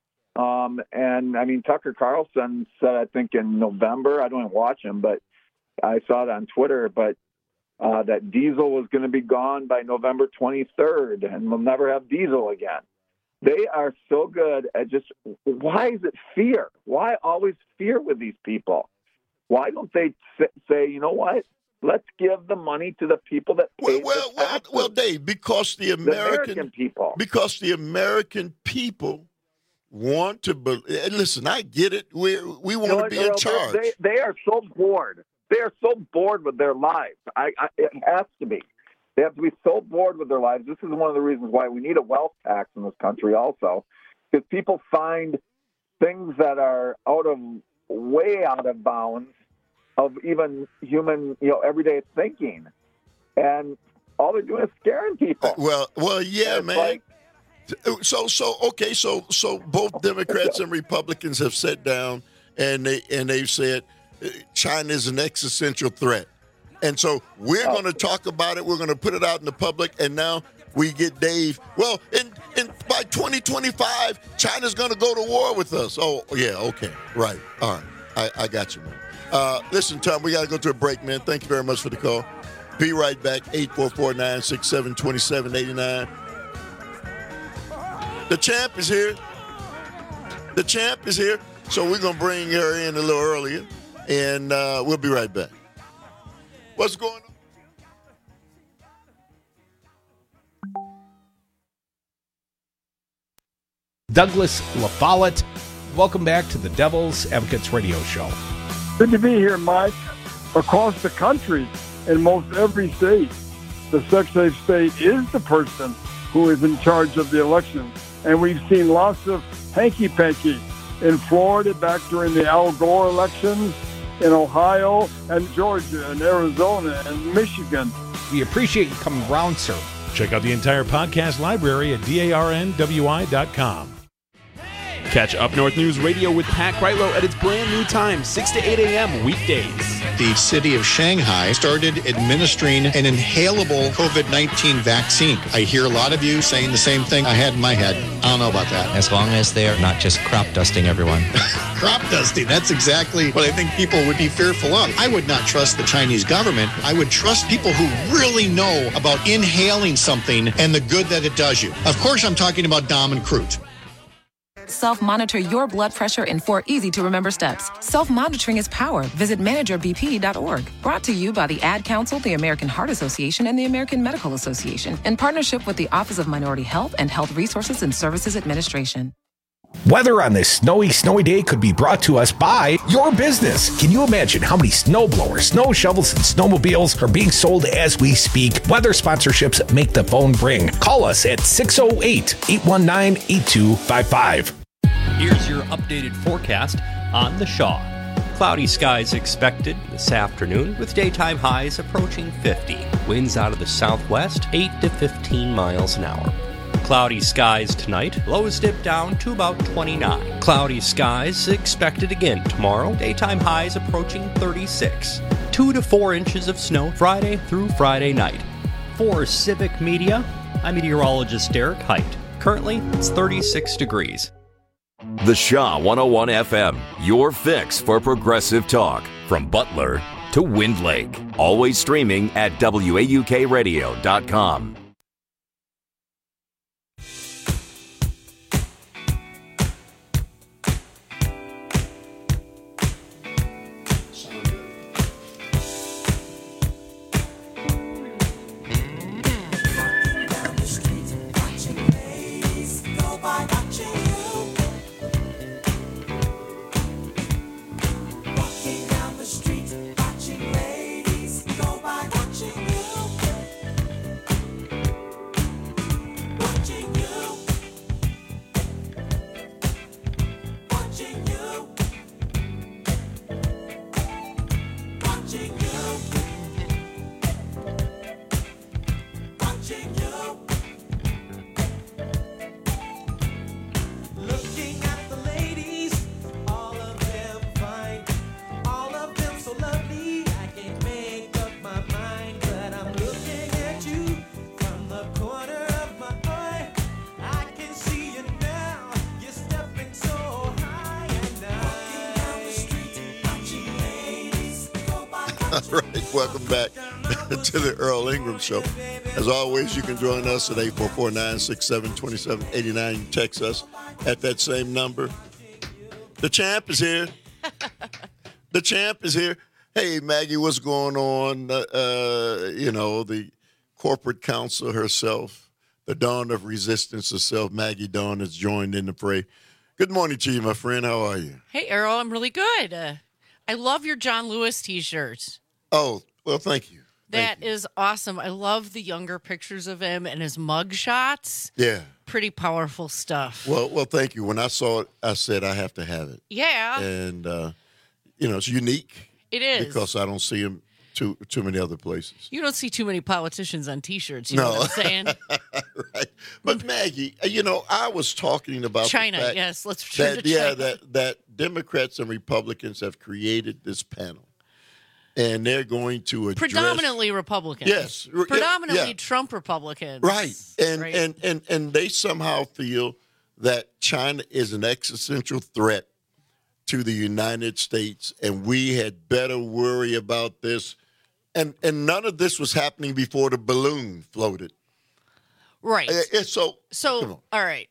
Um, and I mean, Tucker Carlson said, I think in November, I don't even watch him, but I saw it on Twitter, but uh, that diesel was going to be gone by November twenty-third and we'll never have diesel again. They are so good at just, why is it fear? Why always fear with these people? Why don't they say, you know what? Let's give the money to the people that pay well, the well, taxes. well, Dave, because the American, the American people, because the American people want to be, and listen, I get it. We we want you know, to be Earl, in charge. They, they are so bored. They are so bored with their lives. I, I, it has to be. They have to be so bored with their lives. This is one of the reasons why we need a wealth tax in this country also, because people find things that are out of way out of bounds of even human, you know, everyday thinking, and all they're doing is scaring people. Well, well, yeah, man. Like, so, so okay, so, so both Democrats and Republicans have sat down and they and they've said China is an existential threat, and so we're going to talk about it. We're going to put it out in the public, and now we get Dave. Well, in in by twenty twenty-five, China's going to go to war with us. Oh, yeah, okay, right, all right, I, I got you, man. Uh, listen, Tom, we got to go to a break, man. Thank you very much for the call. Be right back, eight four four, nine six seven, two seven eight nine. The champ is here. The champ is here. So we're going to bring her in a little earlier, and uh, we'll be right back. What's going on? Douglas LaFollette, welcome back to the Devil's Advocates Radio Show. Good to be here, Mike. Across the country, in most every state, the Secretary of State is the person who is in charge of the election. And we've seen lots of hanky-panky in Florida back during the Al Gore elections, in Ohio and Georgia and Arizona and Michigan. We appreciate you coming around, sir. Check out the entire podcast library at D A R N W I dot com. Catch Up North News Radio with Pat Kreitlow at its brand new time, six to eight a.m. weekdays. The city of Shanghai started administering an inhalable COVID nineteen vaccine. I hear a lot of you saying the same thing I had in my head. I don't know about that. As long as they're not just crop dusting everyone. Crop dusting, that's exactly what I think people would be fearful of. I would not trust the Chinese government. I would trust people who really know about inhaling something and the good that it does you. Of course, I'm talking about Dom and Crute. Self-monitor your blood pressure in four easy-to-remember steps. Self-monitoring is power. Visit manager b p dot org. Brought to you by the Ad Council, the American Heart Association, and the American Medical Association, in partnership with the Office of Minority Health and Health Resources and Services Administration. Weather on this snowy, snowy day could be brought to us by your business. Can you imagine how many snow blowers, snow shovels, and snowmobiles are being sold as we speak? Weather sponsorships make the phone ring. Call us at six oh eight, eight one nine, eight two five five. Here's your updated forecast on the Shaw. Cloudy skies expected this afternoon with daytime highs approaching fifty. Winds out of the southwest, eight to fifteen miles an hour. Cloudy skies tonight, lows dip down to about twenty-nine. Cloudy skies expected again tomorrow, daytime highs approaching thirty-six. Two to four inches of snow Friday through Friday night. For Civic Media, I'm meteorologist Derek Height. Currently, it's thirty-six degrees. The Shaw one oh one F M, your fix for progressive talk. From Butler to Wind Lake. Always streaming at W A U K radio dot com. All right, welcome back to the Earl Ingram Show. As always, you can join us at eight four four, nine six seven, two seven eight nine. Text us at that same number. The champ is here. The champ is here. Hey, Maggie, what's going on? Uh, uh, you know, the corporate counsel herself, the Dawn of Resistance herself, Maggie Dawn, has joined in the fray. Good morning to you, my friend. How are you? Hey, Errol, I'm really good. Uh, I love your John Lewis T-shirt. Oh, well, thank you. That is awesome. I love the younger pictures of him and his mug shots. Yeah. Pretty powerful stuff. Well, well, thank you. When I saw it, I said I have to have it. Yeah. And, uh, you know, it's unique. It is. Because I don't see him too too many other places. You don't see too many politicians on T-shirts, you no. know what I'm saying? Right. But, Maggie, you know, I was talking about China, the fact yes. Let's return that, to yeah, China. that, that Democrats and Republicans have created this panel. And they're going to address... Predominantly Republicans. Yes. Predominantly yeah. Trump Republicans. Right. And, right? and and and they somehow feel that China is an existential threat to the United States, and we had better worry about this. And and none of this was happening before the balloon floated. Right. Uh, so, so all right.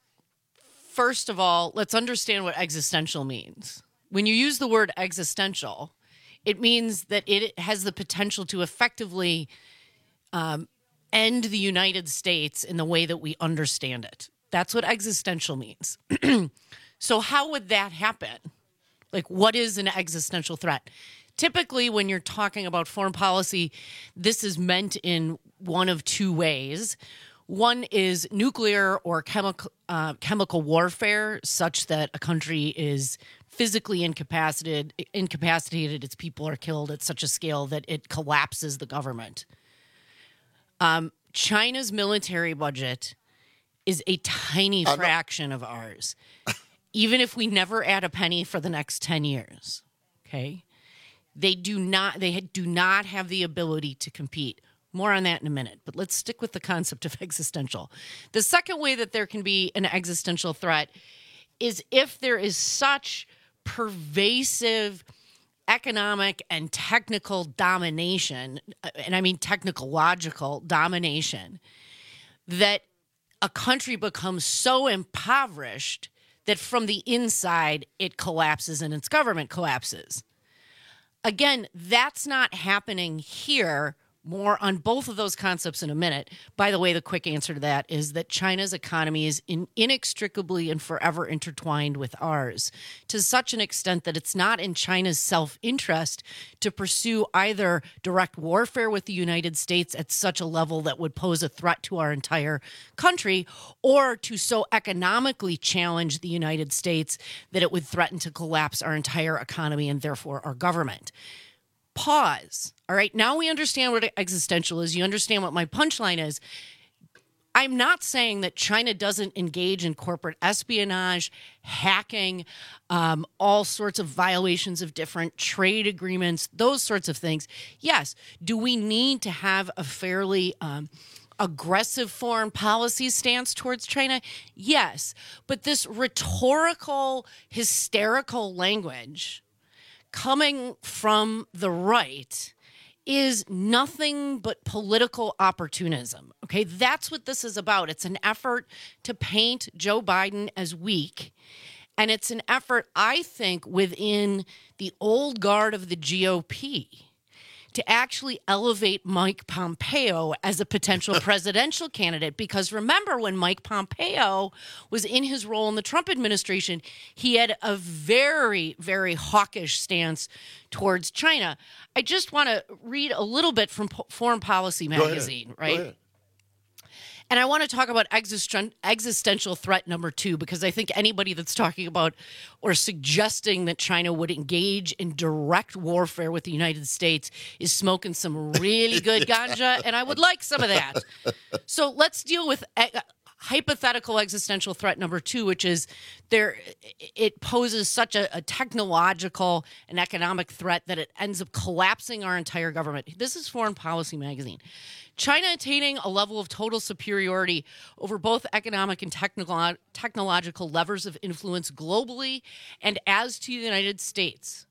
First of all, let's understand what existential means. When you use the word existential, it means that it has the potential to effectively um, end the United States in the way that we understand it. That's what existential means. So how would that happen? Like, what is an existential threat? Typically, when you're talking about foreign policy, this is meant in one of two ways. One is nuclear or chemical uh, chemical warfare, such that a country is physically incapacitated, incapacitated, its people are killed at such a scale that it collapses the government. Um, China's military budget is a tiny fraction of ours, even if we never add a penny for the next ten years. Okay, they do not. They do not have the ability to compete. More on that in a minute, but let's stick with the concept of existential. The second way that there can be an existential threat is if there is such pervasive economic and technical domination, and I mean technological domination, that a country becomes so impoverished that from the inside it collapses and its government collapses. Again, that's not happening here, More on both of those concepts in a minute. By the way, the quick answer to that is that China's economy is in inextricably and forever intertwined with ours, to such an extent that it's not in China's self-interest to pursue either direct warfare with the United States at such a level that would pose a threat to our entire country, or to so economically challenge the United States that it would threaten to collapse our entire economy and therefore our government. Pause. All right, now we understand what existential is. You understand what my punchline is. I'm not saying that China doesn't engage in corporate espionage, hacking, um, all sorts of violations of different trade agreements, those sorts of things. Yes. Do we need to have a fairly um, aggressive foreign policy stance towards China? Yes. But this rhetorical, hysterical language coming from the right is nothing but political opportunism. Okay, that's what this is about. It's an effort to paint Joe Biden as weak. And it's an effort, I think, within the old guard of the G O P to actually elevate Mike Pompeo as a potential presidential candidate. Because remember, when Mike Pompeo was in his role in the Trump administration, he had a very, very hawkish stance towards China. I just want to read a little bit from po- Foreign Policy magazine, right? And I want to talk about existen- existential threat number two, because I think anybody that's talking about or suggesting that China would engage in direct warfare with the United States is smoking some really good ganja, and I would like some of that. So let's deal with e- hypothetical existential threat number two, which is there. It poses such a, a technological and economic threat that it ends up collapsing our entire government. This is Foreign Policy magazine. China attaining a level of total superiority over both economic and technical, technological levers of influence globally and as to the United States,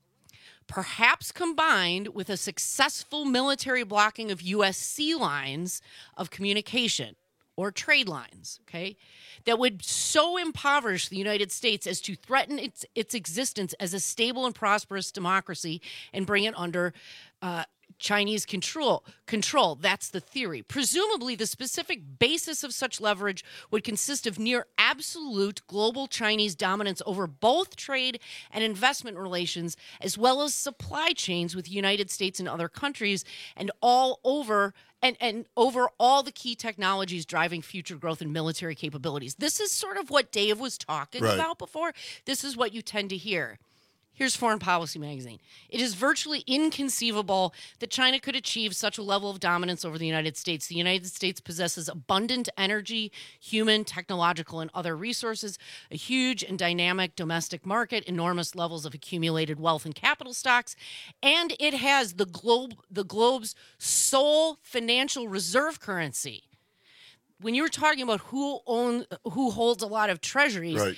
perhaps combined with a successful military blocking of U S sea lines of communication or trade lines, okay, that would so impoverish the United States as to threaten its its existence as a stable and prosperous democracy and bring it under uh, Chinese control. Control. That's the theory. Presumably, the specific basis of such leverage would consist of near absolute global Chinese dominance over both trade and investment relations, as well as supply chains with the United States and other countries, and all over and, and over all the key technologies driving future growth and military capabilities. This is sort of what Dave was talking Right. about before. This is what you tend to hear. Here's Foreign Policy magazine. It is virtually inconceivable that China could achieve such a level of dominance over the United States. The United States possesses abundant energy, human, technological, and other resources, a huge and dynamic domestic market, enormous levels of accumulated wealth and capital stocks, and it has the globe, the globe's sole financial reserve currency. When you were talking about who own, who holds a lot of treasuries, Right.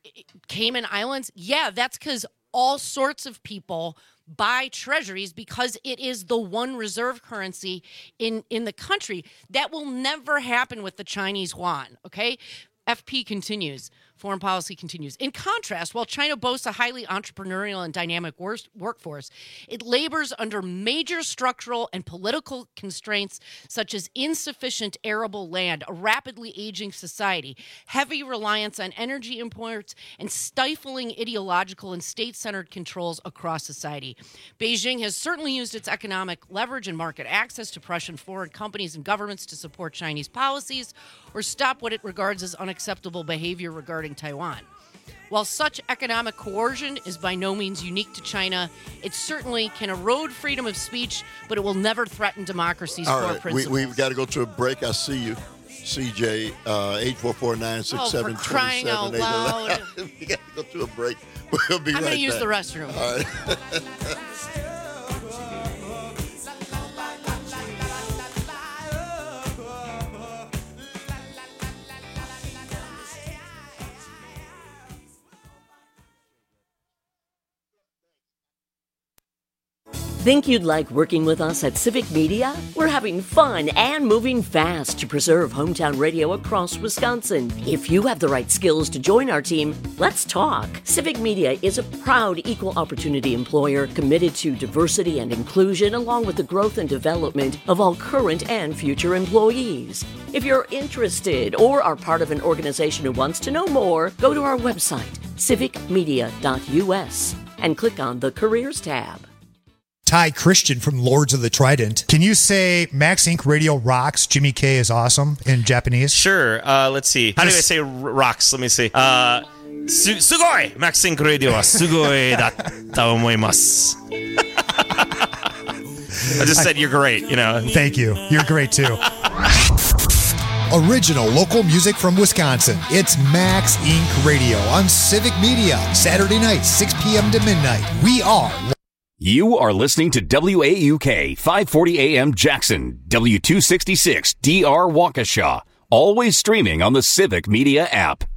Cayman Islands, yeah, that's because all sorts of people buy treasuries because it is the one reserve currency in, in the country. That will never happen with the Chinese yuan, okay? F P continues. Foreign Policy continues. In contrast, while China boasts a highly entrepreneurial and dynamic wor- workforce, it labors under major structural and political constraints such as insufficient arable land, a rapidly aging society, heavy reliance on energy imports, and stifling ideological and state-centered controls across society. Beijing has certainly used its economic leverage and market access to pressure foreign companies and governments to support Chinese policies or stop what it regards as unacceptable behavior regarding Taiwan. While such economic coercion is by no means unique to China, it certainly can erode freedom of speech, but it will never threaten democracy's All core right, we, principles. we've got to go to a break. I see you, C J, uh, eight four four nine six seven two seven eight. Oh, for crying out loud. We got to go to a break. We'll be I'm right going to use back. the restroom. All right. Think you'd like working with us at Civic Media? We're having fun and moving fast to preserve hometown radio across Wisconsin. If you have the right skills to join our team, let's talk. Civic Media is a proud equal opportunity employer committed to diversity and inclusion, along with the growth and development of all current and future employees. If you're interested or are part of an organization who wants to know more, go to our website, civic media dot u s, and click on the Careers tab. Ty Christian from Lords of the Trident. Can you say Max Incorporated Radio rocks, Jimmy K is awesome in Japanese? Sure. Uh, let's see. How Just, do I say r- rocks? Let me see. Uh, su- sugoi! Max Incorporated Radio wa sugoi datta omoimasu. I just said you're great, you know. Thank you. You're great, too. Original local music from Wisconsin. It's Max Incorporated Radio on Civic Media. Saturday night, six p.m. to midnight. We are... You are listening to W A U K five forty A M Jackson, W two sixty-six D R Waukesha, always streaming on the Civic Media app.